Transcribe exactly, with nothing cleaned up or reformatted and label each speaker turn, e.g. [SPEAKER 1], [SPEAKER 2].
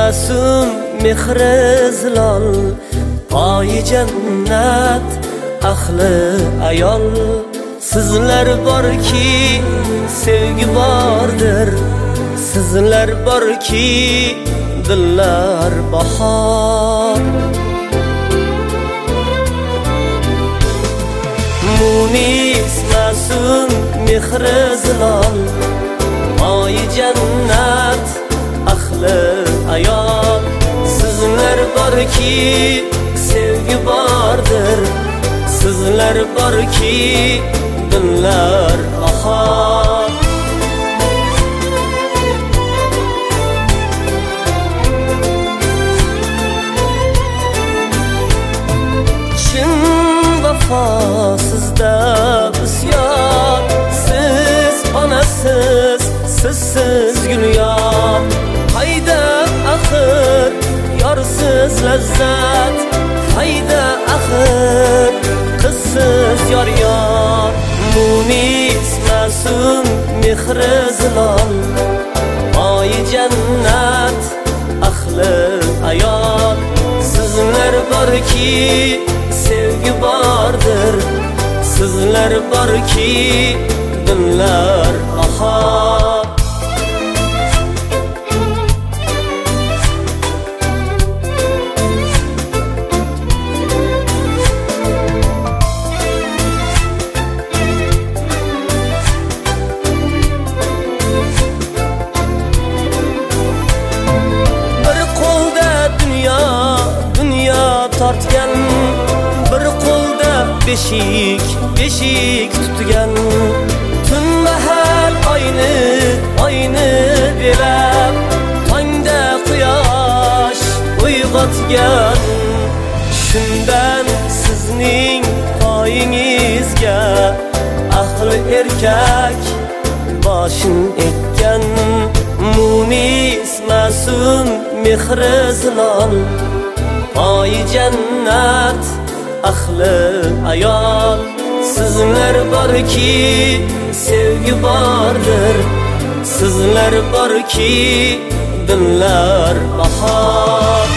[SPEAKER 1] masum mehri zilol, poyi jannat ahli ayol. Sizlar borki sevgi bordir, sizlar borki dillar bahor. Munis masum mehri zilol, poyi jannat ahli ayol. Sizlar borki sevgi bordir, sizlar borki dillar bahor. Chin vafosizda bisyor, siz onasiz, sizsiz gulyor. Hayda axir yorsiz lazzat, hayda axir qizsiz yor yor. Munis masum mehri zilol, poyi jannat ahli ayol. Sizlar borki sevgi bordir, sizlar borki dillar bahor. Tortgan bir qo'lda beshik beshik tutgan. Tun mahal oyni oyni belab, tongda quyosh uyg'otgan. Shundan sizning poyingizga ahli erkak boshin ekkan. Munis masum mehri zilol, poyi jannat ahli ayol. Sizlar borki sevgi bordir, sizlar borki dillar bahor.